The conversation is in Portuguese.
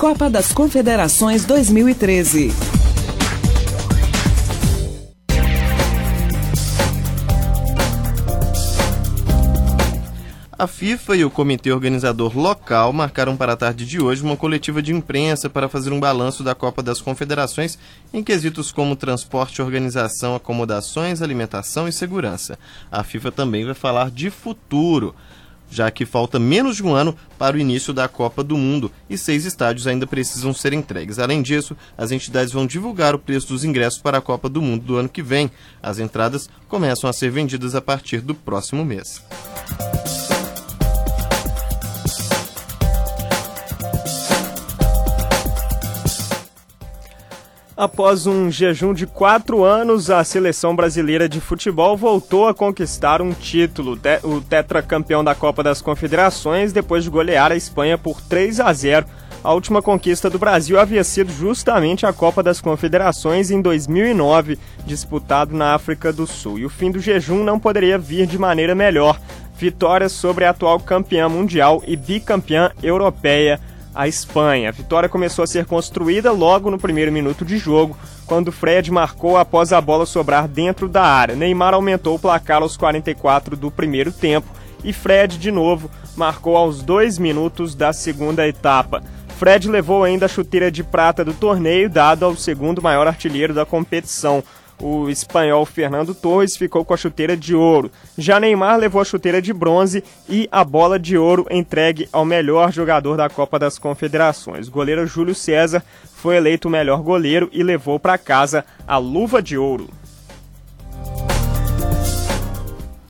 Copa das Confederações 2013. A FIFA e o comitê organizador local marcaram para a tarde de hoje uma coletiva de imprensa para fazer um balanço da Copa das Confederações em quesitos como transporte, organização, acomodações, alimentação e segurança. A FIFA também vai falar de futuro, já que falta menos de um ano para o início da Copa do Mundo e 6 estádios ainda precisam ser entregues. Além disso, as entidades vão divulgar o preço dos ingressos para a Copa do Mundo do ano que vem. As entradas começam a ser vendidas a partir do próximo mês. Após um jejum de 4 anos, a seleção brasileira de futebol voltou a conquistar um título, o tetracampeão da Copa das Confederações, depois de golear a Espanha por 3-0. A última conquista do Brasil havia sido justamente a Copa das Confederações em 2009, disputado na África do Sul. E o fim do jejum não poderia vir de maneira melhor. Vitória sobre a atual campeã mundial e bicampeã europeia, a Espanha. A vitória começou a ser construída logo no primeiro minuto de jogo, quando Fred marcou após a bola sobrar dentro da área. Neymar aumentou o placar aos 44 do primeiro tempo e Fred, de novo, marcou aos 2 minutos da segunda etapa. Fred levou ainda a chuteira de prata do torneio, dado ao segundo maior artilheiro da competição. O espanhol Fernando Torres ficou com a chuteira de ouro. Já Neymar levou a chuteira de bronze e a bola de ouro entregue ao melhor jogador da Copa das Confederações. O goleiro Júlio César foi eleito o melhor goleiro e levou para casa a luva de ouro.